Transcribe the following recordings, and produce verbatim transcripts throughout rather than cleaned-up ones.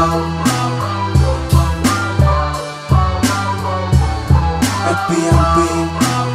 flow. El P M P.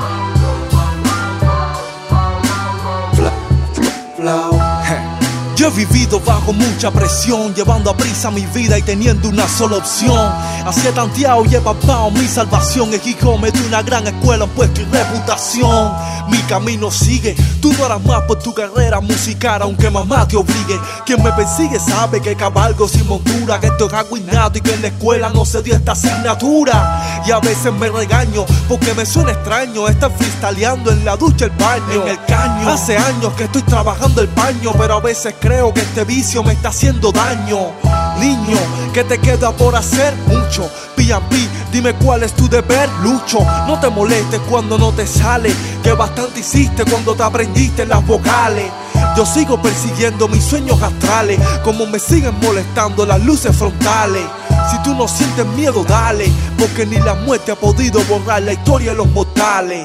Flow. Yo he vivido bajo mucha presión, llevando a prisa mi vida y teniendo una sola opción. Así he tanteado y he palpado mi salvación. El hijo me dio una gran escuela en puesto y reputación. Mi camino sigue, tú no harás más por tu carrera musical, aunque mamá te obligue. Quien me persigue sabe que cabalgo sin montura, que estoy arruinado y que en la escuela no se dio esta asignatura. Y a veces me regaño porque me suena extraño estar freestyleando en la ducha, el baño, en el caño. Hace años que estoy trabajando el baño, pero a veces creo que este vicio me está haciendo daño. Niño, ¿qué te queda por hacer? Mucho. P M P, dime cuál es tu deber, lucho. No te molestes cuando no te sale, que bastante hiciste cuando te aprendiste las vocales. Yo sigo persiguiendo mis sueños astrales, como me siguen molestando las luces frontales. Si tú no sientes miedo, dale, porque ni la muerte ha podido borrar la historia de los mortales.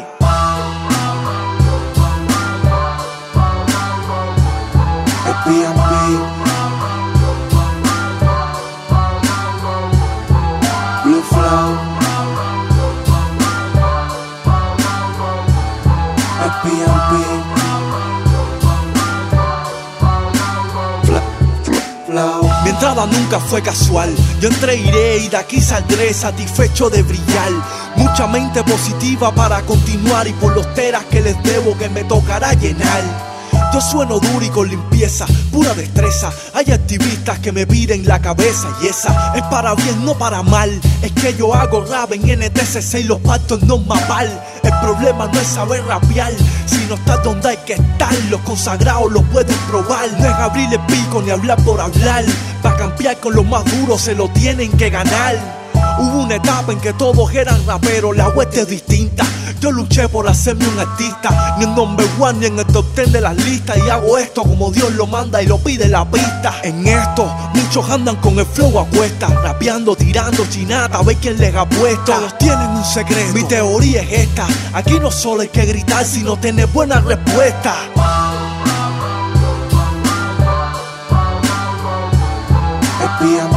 El P M P. Blue Flow. El P M P. Flow. Mi entrada nunca fue casual. Yo entré, iré y de aquí saldré satisfecho de brillar. Mucha mente positiva para continuar y por los teras que les debo que me tocará llenar. Yo sueno duro y con limpieza, pura destreza. Hay activistas que me piden la cabeza y esa es para bien, no para mal. Es que yo hago rap en N T C C y los pactos no mapal. El problema no es saber rapear, sino estar donde hay que estar. Los consagrados lo pueden probar. No es abrir el pico ni hablar por hablar. Para campear con los más duros se lo tienen que ganar. Hubo una etapa en que todos eran raperos, la vuelta es distinta. Yo luché por hacerme un artista, ni en number one ni en el top ten de las listas. Y hago esto como Dios lo manda y lo pide la pista. En esto, muchos andan con el flow a cuesta, rapeando, tirando chinata, a ver quién les apuesta. Todos tienen un secreto, mi teoría es esta. Aquí no solo hay que gritar, sino tener buena respuesta. El P M P.